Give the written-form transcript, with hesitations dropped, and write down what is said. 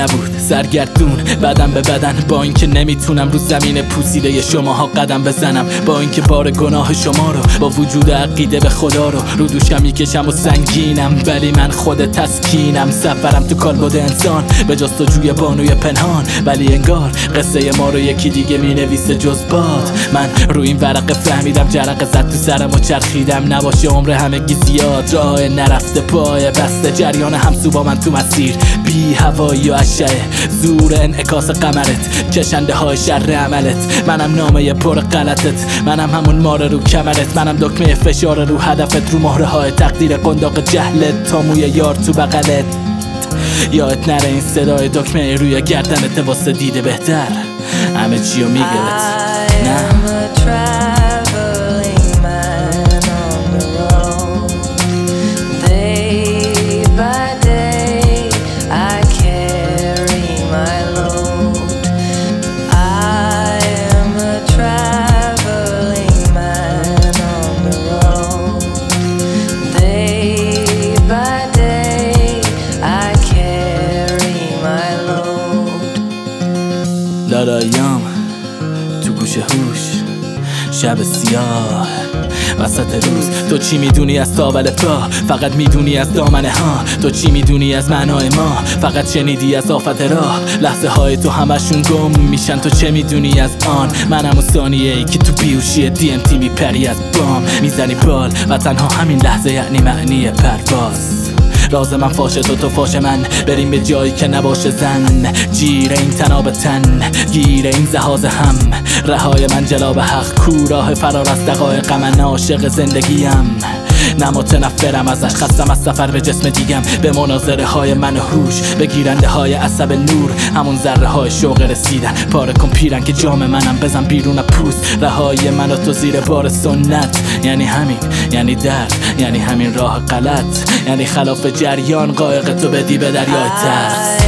نبود سرگردون بدن به بدن، با اینکه نمیتونم رو زمین پوسیده شماها قدم بزنم، با اینکه بار گناه شما رو با وجود عقیده به خدا رو دوشم میکشم و سنگینم، ولی من خود تسکینم. سفرم تو کالبد انسان به جستجوی بانوی پنهان، ولی انگار قصه ما رو یکی دیگه مینویسه جز باد. من روی این ورقه فهمیدم جرقه زد تو سرم و چرخیدم، نباشه عمر همگی زیاد، راه نرفته پای بسته، جریان همسو با من تو مسیر، بی هوایی و اشعه زور انعکاس قمرت، کشنده های شر عملت. منم نامه پر غلطت، منم همون مار رو کمرت، منم دکمه فشار رو هدفت، رو مهره های تقدیر قنداق جهلت، تا موی یار تو بغلت. یادت نره این صدای دکمه روی گردنت واسه دیده بهتر همه چیو میگرد. لالایام تو گوش هوش، شب سیاه وسط روز. تو چی میدونی از تاول پا؟ فقط میدونی از دامنه ها. تو چی میدونی از معنای ما؟ فقط شنیدی از آفت راه. لحظه های تو همشون گم میشن، تو چه میدونی از آن؟ منم اون ثانیه ای که تو بیوشی DMT میپری از بام، میزنی بال و تنها همین لحظه یعنی معنی پرواز. راز من فاشه تو فاش من، بریم به جایی که نباشه زن، جیر این تناب تن، گیر این زهاز هم، رهای من جلاب حق، کوراه فرار از دقایق، من عاشق زندگیم، نه متنفرم ازش، خستم از سفر به جسم دیگم، به مناظره های من و هوش، به گیرنده های عصب نور، همون ذره های شوق رسیدن، پاره کن پیرن که جام منم، بزن بیرون پوست، رهای من و تو زیر بار سنت. یعنی همین، یعنی درد، یعنی همین راه غلط، یعنی خلاف جریان قایق تو بدی به دریای ترس.